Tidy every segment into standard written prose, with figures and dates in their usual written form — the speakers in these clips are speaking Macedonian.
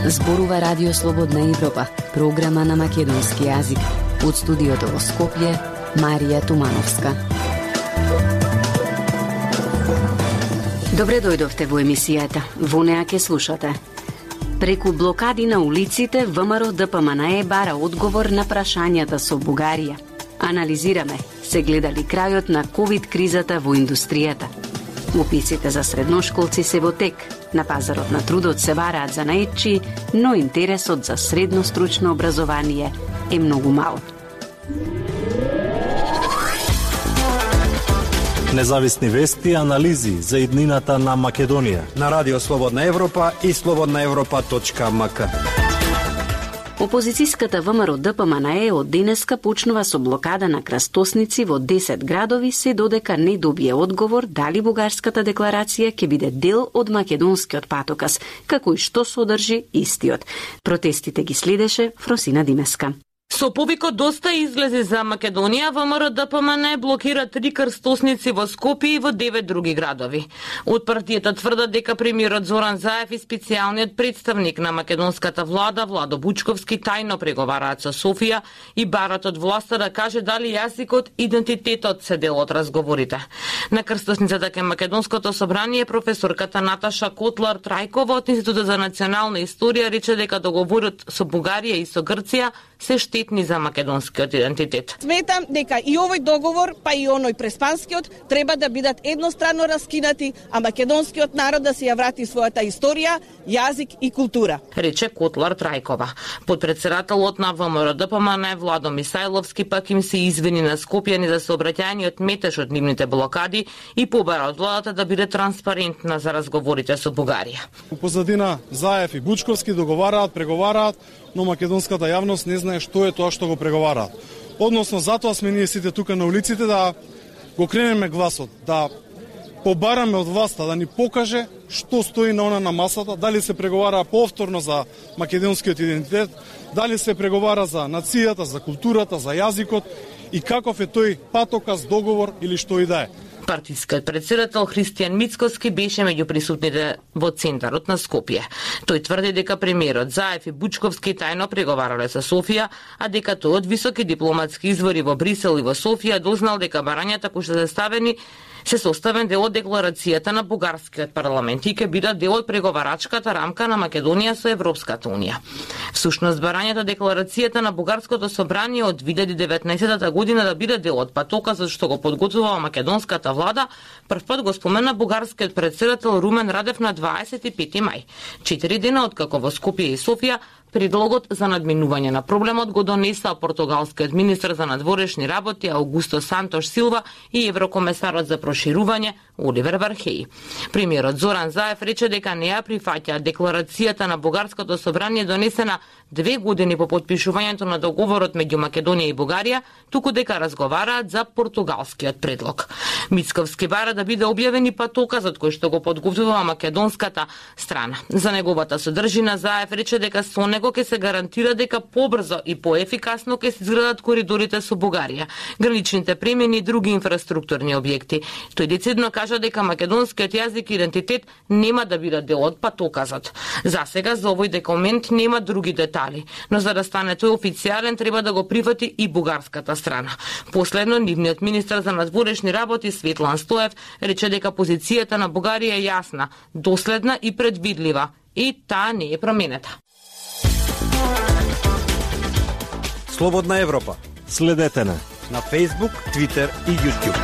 Зборува Радио Слободна Европа, програма на македонски јазик. Од студиото во Скопје, Марија Тумановска. Добре дојдовте во емисијата. Во неа ке слушате. Преку блокади на улиците, ВМРО ДПМНЕ бара одговор на прашањата со Бугарија. Анализираме, се гледали крајот на ковид кризата во индустријата. Уписите за средношколци се во тек. На пазарот на трудот се бараат занаетчи, но интересот за средно стручно образование е многу мал. Независни вести и анализи за иднината на Македонија на Радио Слободна Европа и slobodnaevropa.mk. Опозицијската ВМРО ДПМНЕ од денеска почнува со блокада на крстосници во 10 градови, се додека не добие одговор дали бугарската декларација ќе биде дел од македонскиот патоказ, како и што содржи истиот. Протестите ги следеше Фросина Димеска. Со повикот доста излези за Македонија, ВМРО ДПМНЕ блокира 3 крстосници во Скопје и во 9 други градови. Од партијата тврдат дека премиерот Зоран Заев и специјалниот представник на македонската влада Владо Бучковски тајно преговараат со Софија и барат од власта да каже дали јазикот и идентитетот се дел од разговорите. На крстосницата кај Македонското собрание професорката Наташа Котлар-Трајкова од Институтот за национална историја рече дека договорот со Бугарија и со Грција се штетни за македонскиот идентитет. Сметам дека и овој договор, па и оној преспанскиот, треба да бидат едностранно раскинати, а македонскиот народ да се ја врати својата историја, јазик и култура. Рече Котлар Трајкова. Подпредседателот на ВМРО ДПМНЕ Владо Мисајловски пак им се извини на скопјани за сообраќајниот метеж од нивните блокади и побара од владата да биде транспарентна за разговорите со Бугарија. У позадина Заев и Бучковски договараат, преговараат, но македонската јавност не знае што е тоа што го преговараат. Односно, затоа сме ние сите тука на улиците да го кренеме гласот, да побараме од власта да ни покаже што стои на она на масата, дали се преговара повторно за македонскиот идентитет, дали се преговара за нацијата, за културата, за јазикот и каков е тој патоказ, договор или што и да е. Партискиот председател Христијан Мицкоски беше меѓу присутните во центарот на Скопје. Тој тврди дека премиерот Заев и Бучковски тајно преговарале со Софија, а дека тој од високи дипломатски извори во Брисел и во Софија дознал дека барањата кои се се составен дел од декларацијата на бугарскиот парламент и ќе бидат дел од преговарачката рамка на Македонија со Европската унија. Всушност барањата декларацијата на бугарското собрание од 2019 година да биде дел од патоказот што го подготвува македонската влада, првпат го спомена бугарскиот председател Румен Радев на 25 мај. 4 дена откако во Скопје и Софија предлогот за надминување на проблемот го донесла португалскиот министер за надворешни работи Аугусто Сантош Силва и еврокомесарот за проширување Оливер Вархеј. Премиерот Зоран Заев рече дека не ја прифаќа декларацијата на бугарското собрание донесена 2 години по потпишувањето на договорот меѓу Македонија и Бугарија, туку дека разговараат за португалскиот предлог. Мицковски бара да биде објавен и патоказот кој што го подготвува македонската страна. За неговата содржина Заев рече дека со него ќе се гарантира дека побрзо и поефикасно ќе се изградат коридорите со Бугарија, граничните премини и други инфраструктурни објекти. Тој децидно кажа дека македонскиот јазик и идентитет нема да бидат дел од патоказот. Засега за овој документ нема други детали, но за да стане тој официјален треба да го прифати и бугарската страна. Последно, нивниот министер за надворешни работи Светлан Стоев рече дека позицијата на Бугарија е јасна, доследна и предвидлива и таа не е променета. Слободна Европа. Следете на Facebook, Twitter и YouTube.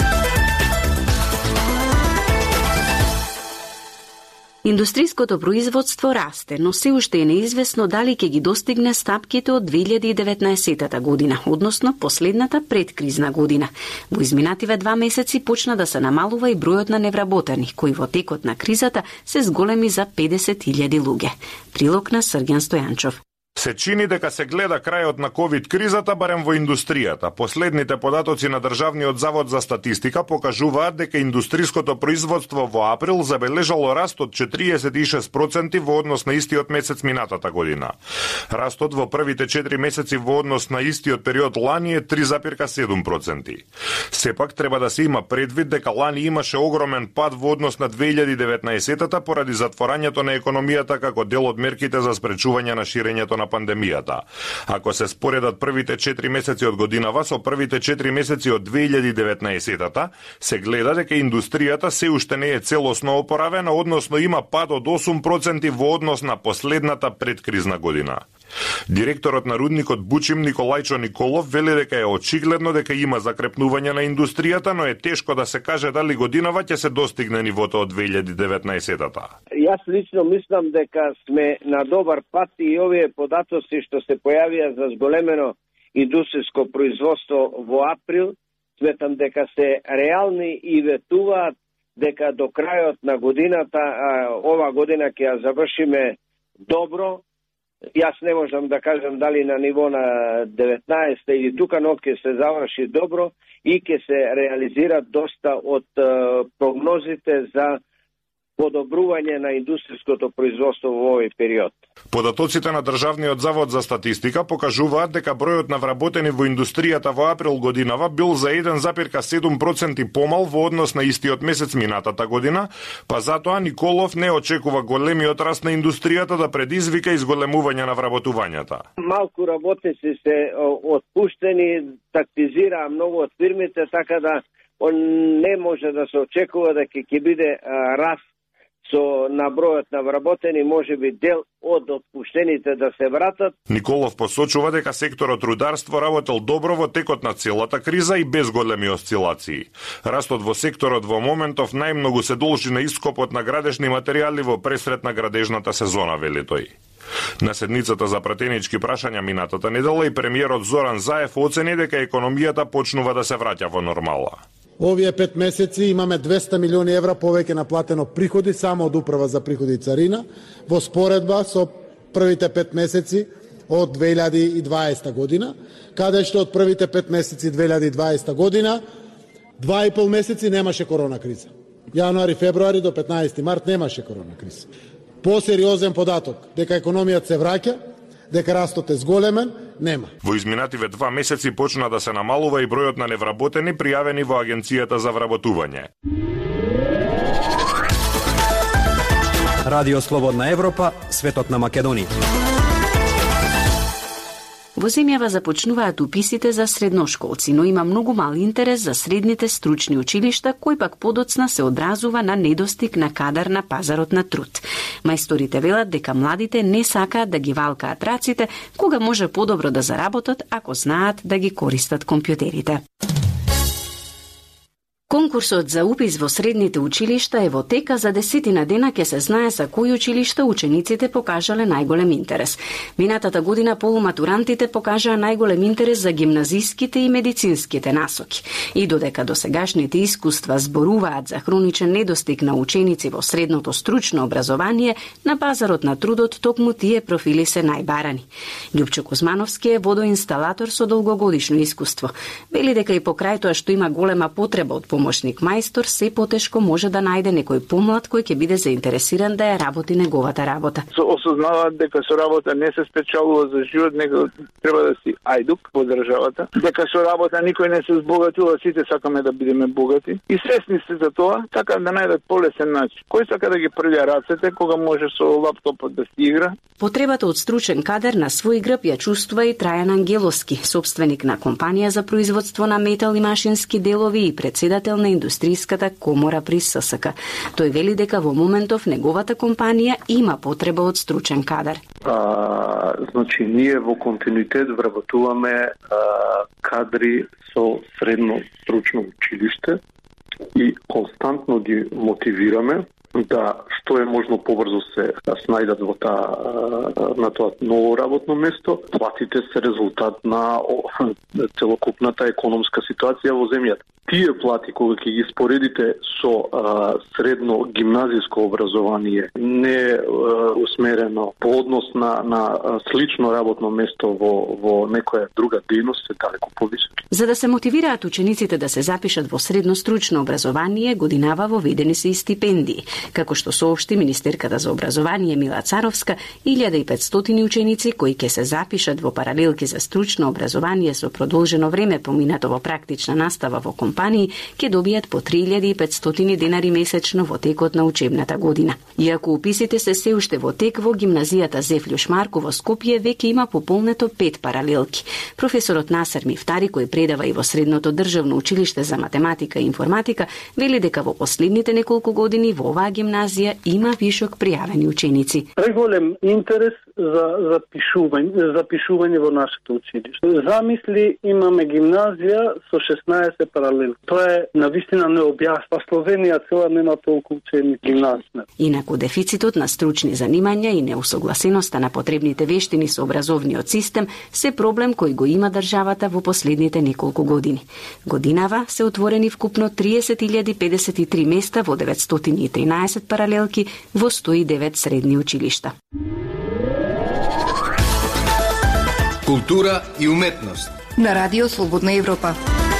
Индустриското производство расте, но се уште е неизвестно дали ќе ги достигне стапките од 2019 година, односно последната предкризна година. Во изминативе 2 месеци почна да се намалува и бројот на невработени, кои во текот на кризата се зголеми за 50.000 луѓе. Прилог на Срѓан Стојанчов. Се чини дека се гледа крајот на ковид кризата барем во индустријата. Последните податоци на Државниот завод за статистика покажуваат дека индустриското производство во април забележало раст од 46% во однос на истиот месец минатата година. Растот во првите 4 месеци во однос на истиот период лани е 3,7%. Сепак треба да се има предвид дека лани имаше огромен пад во однос на 2019-та поради затворањето на економијата како дел од мерките за спречување на ширењето на пандемијата. Ако се споредат првите 4 месеци од годинава со првите 4 месеци од 2019-та, се гледа дека индустријата се уште не е целосно опоравена, односно има пад од 8% во однос на последната предкризна година. Директорот на рудникот Бучим Николајчо Николов вели дека е очигледно дека има закрепнување на индустријата, но е тешко да се каже дали годинава ќе се достигне нивото од 2019-та. Јас лично мислам дека сме на добар пат и овие податоци што се појавија за зголемено индустријско производство во април, сметам дека се реални и ветуваат дека до крајот на годината, ова година ќе ја завршиме добро. Јас не можам да кажам дали на ниво на 19 или тука, но ќе се заврши добро и ќе се реализира доста од прогнозите за подобрување на индустријското производство во овој период. Податоците на Државниот завод за статистика покажуваат дека бројот на вработени во индустријата во април годинава бил за 1,7% помал во однос на истиот месец минатата година, па затоа Николов не очекува големиот раст на индустријата да предизвика изголемување на вработувањата. Малку работници се отпуштени, тактизираа многу од фирмите, така да не може да се очекува дека ќе биде раст со на бројот на вработени, може би дел од отпуштените да се вратат. Николов посочува дека секторот рударство работел добро во текот на целата криза и без големи осцилации. Растот во секторот во моментов најмногу се должи на ископот на градежни материјали во пресрет на градежната сезона, вели тој. На седницата за пратенички прашања минатата недела и премиерот Зоран Заев оцени дека економијата почнува да се враќа во нормала. Овие 5 месеци имаме 200 милиони евра повеќе наплатено приходи само од Управа за приходи и царина во споредба со првите 5 месеци од 2020 година, каде што од првите 5 месеци 2020 година 2,5 месеци немаше корона криза. Јануари, февруари до 15 март немаше корона криза. Посериозен податок дека економијата се враќа, дека растот е зголемен, нема. Во изминативе 2 месеци почна да се намалува и бројот на невработени пријавени во Агенцијата за вработување. Радио Слободна Европа, светот на Македонија. Во земјава започнуваат уписите за средношколци, но има многу мал интерес за средните стручни училишта, кој пак подоцна се одразува на недостиг на кадар на пазарот на труд. Мајсторите велат дека младите не сакаат да ги валкаат раците, кога може подобро да заработат ако знаат да ги користат компјутерите. Конкурсот за упис во средните училишта е во тека, за 10 дена ќе се знае за кои училишта учениците покажале најголем интерес. Минатата година полуматурантите покажаа најголем интерес за гимназиските и медицинските насоки. И додека досегашните искуства зборуваат за хроничен недостиг на ученици во средното стручно образование, на пазарот на трудот токму тие профили се најбарани. Љупчо Кузмановски е водоинсталатор со долгогодишно искуство. Вели дека и покрај тоа што има голема потреба од помошник мајстор, се потешко може да најде некој помлад кој ќе биде заинтересиран да ја работи неговата работа. Осознаваат дека со работа не се спечалува за живот, него треба да си ајдук во државата, дека со работа никој не се збогатува, сите сакаме да бидеме богати и свесни сте за тоа, така да најдат полесен начин. Кој сака да ги прља рацете кога може со лаптопот да си игра? Потребата од стручен кадар на свој грб ја чувствува и Трајан Ангеловски, собственик на компанија за производство на метал и машински делови и председател на индустријската комора при ССК. Тој вели дека во моментов неговата компанија има потреба од стручен кадар. Значи, ние во континуитет вработуваме кадри со средно стручно училиште и константно ги мотивираме да што е можно побрзо се снајдат на тоа ново работно место. Платите се резултат на целокупната економска ситуација во земјата. Тие плати, кога ќе ги споредите со средно гимназиско образование, не усмерено по однос на слично работно место во некоја друга дејност, се далеко повисоки. За да се мотивираат учениците да се запишат во средно стручно образование, годинава воведени се и стипендии. Како што соопшти министерката за образование Мила Царовска, 1500 ученици кои ќе се запишат во паралелки за стручно образование со продолжено време поминато во практична настава во компании, ќе добијат по 3500 денари месечно во текот на учебната година. Иако уписите се уште во тек, во гимназијата Зефлјуш Марко во Скопје веќе има пополнето 5 паралелки. Професорот Насер Мифтари, кој предава и во Средното државно училиште за математика и информатика, вели дека во последните неколку години во оваа гимназија има вишок пријавени ученици. Преголем интерес за запишување во нашето училиште. Замисли, имаме гимназија со 16 паралелки. Тоа е навистина необјаснато. Словенија цела нема толку учени гимназија. Инаку дефицитот на стручни занимања и неусогласеноста на потребните вештини со образовниот систем се проблем кој го има државата во последните неколку години. Годинава се отворени вкупно 30.053 места во 913 паралелки во 109 средни училишта. Култура и уметност на Радио Слободна Европа.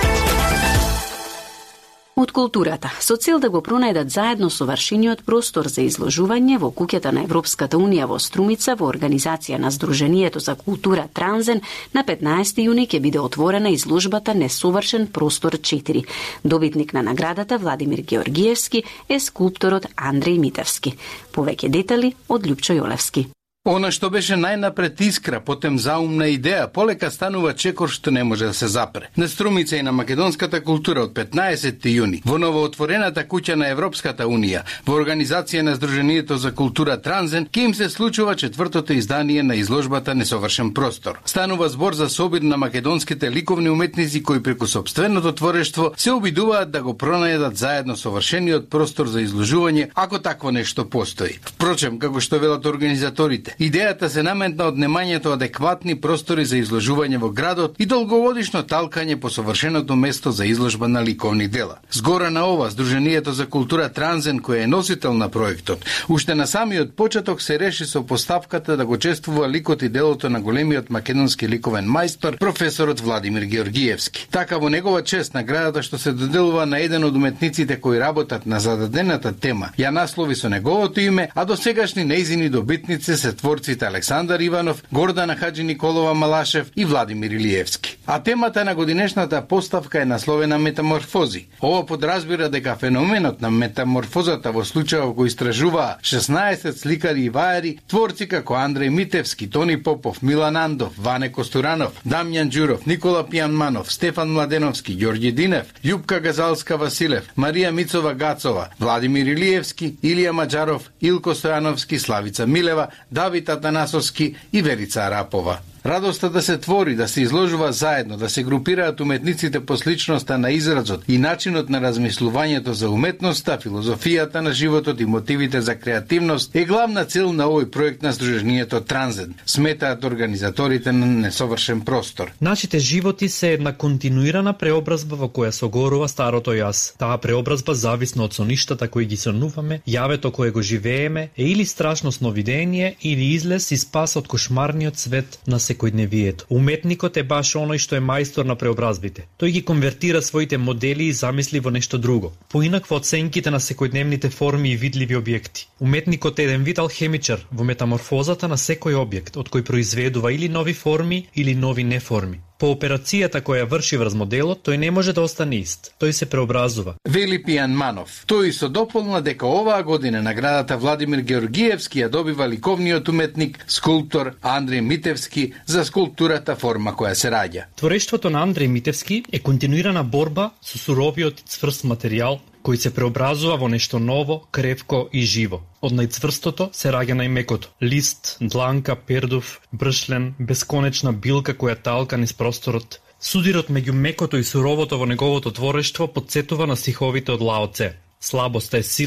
Од културата, со цел да го пронајдат заедно совршениот простор за изложување во куќата на Европската Унија во Струмица во организација на Сдруженијето за култура Транзен, на 15 јуни ќе биде отворена изложбата Несовршен простор 4. Добитник на наградата Владимир Георгиевски е скулпторот Андреј Митевски. Повеќе детали од Љупчо Јолевски. Она што беше најнапред искра, потем заумна идеја, полека станува чекор што не може да се запре. На Струмица и на македонската култура од 15 јуни, во новоотворената куќа на Европската Унија, во организација на Сдруженијето за култура Транзен, ке им се случува 4-то издание на изложбата Несовршен простор. Станува збор за собир на македонските ликовни уметници кои преку сопственото творештво се обидуваат да го пронајдат заедно совршениот простор за изложување, ако такво нешто постои. Впрочем, како што велат организаторите, идејата се наметна од немањето адекватни простори за изложување во градот и долгогодишно талкање по совршеното место за изложба на ликовни дела. Згора на ова, Сдруженијето за култура Транзен, кој е носител на проектот, уште на самиот почеток се реши со поставката да го чествува ликот и делото на големиот македонски ликовен мајстор, професорот Владимир Георгиевски. Така во негова чест наградата што се доделува на еден од уметниците кои работат на зададената тема, ја наслови со неговото име, а досегашни нејзини добитници се творците Александар Иванов, Гордана Хаджи Николова Малашев и Владимир Илиевски. А темата на годинешната поставка е насловена Метаморфози. Ова подразбира дека феноменот на метаморфозата во случајот го истражуваа 16 сликари и вајари, творци како Андреј Митевски, Тони Попов, Милан Андов, Ване Костуранов, Дамјан Ѓуров, Никола Пијанманов, Стефан Младеновски, Ѓорѓи Динев, Љупка Газалска Василев, Марија Мицова Гацова, Владимир Илиевски, Илија Маџаров, Илко Стојановски, Славица Милева, Давид Атанасовски и Верица Арапова. Радоста да се твори, да се изложува заедно, да се групираат уметниците по сличноста на изразот и начинот на размислувањето за уметноста, филозофијата на животот и мотивите за креативност е главна цел на овој проект на Сдруженијето Транзен, сметаат организаторите на Несовршен простор. Нашите животи се една континуирана преобразба во која согорува старото јас. Таа преобразба зависно од соништата кои ги сонуваме, јавето кое го живееме е или страшно сновидение или излез и спас од кошмарниот свет на секојдневието. Уметникот е баш оној што е мајстор на преобразбите. Тој ги конвертира своите модели и замисли во нешто друго, поинакво од сенките на секојдневните форми и видливи објекти. Уметникот е еден вид алхемичар во метаморфозата на секој објект, од кој произведува или нови форми или нови неформи. По операцијата која врши врз моделот, тој не може да остане ист. Тој се преобразува. Вели Пијанманов. Тој со дополна дека оваа година наградата Владимир Георгиевски ја добива ликовниот уметник, скулптор Андреј Митевски за скулптурата форма која се раѓа. Творештвото на Андреј Митевски е континуирана борба со суровиот и цврст материјал кој се преобразува во нешто ново, крепко и живо. Од најцврстото се раѓа најмекото. Лист, дланка, пердув, бршлен, бесконечна билка која талка низ просторот. Судирот меѓу мекото и суровото во неговото творештво потсетува на стиховите од Лао Це. Слабоста е сила,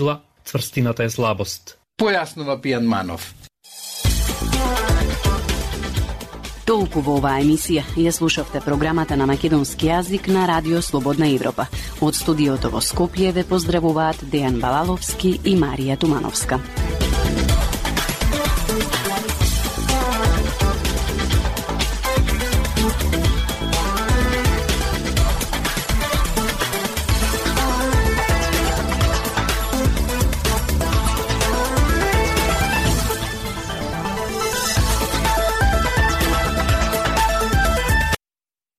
цврстината е слабост. Појаснува Пијан Манов. Толку во оваа емисија ја слушавте програмата на македонски јазик на Радио Слободна Европа. Од студиото во Скопје ве поздравуваат Дејан Балаловски и Марија Тумановска.